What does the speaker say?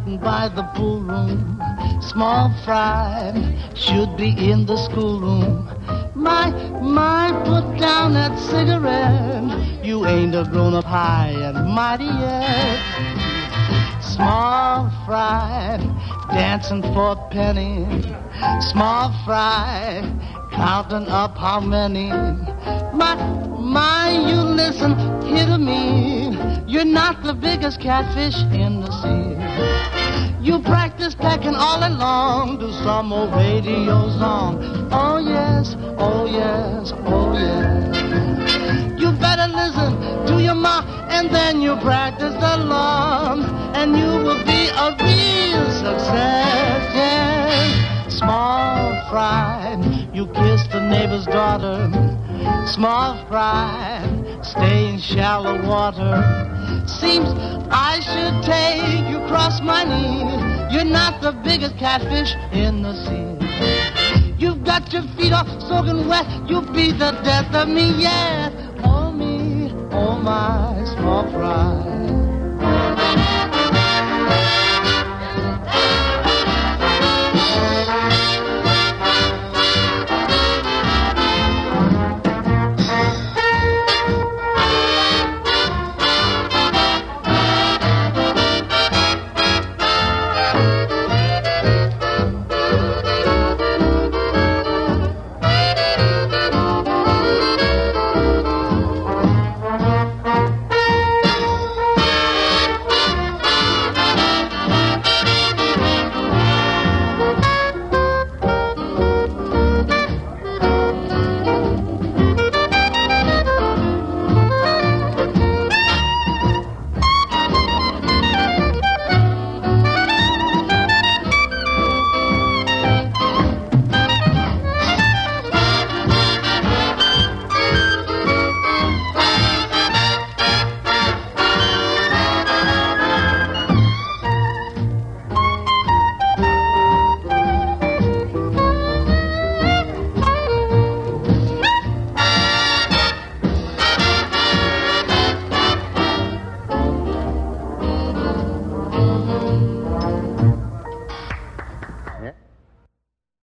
sitting by the pool room. Small fry should be in the schoolroom. My, put down that cigarette. You ain't a grown-up high and mighty yet. Small fry, dancing for a penny. Small fry, counting up how many. My, you listen here to me. You're not the biggest catfish in the sea. You practice pecking all along to some old radio song. Oh yes, oh yes, oh yes. You better listen to your ma, and then you practice along, and you will be a real success, yes. Small fry, you kiss the neighbor's daughter. Small fry, stay in shallow water. Seems I should take you across my knee. You're not the biggest catfish in the sea. You've got your feet all soaking wet. You'll be the death of me, yeah. Oh me, oh my small fry.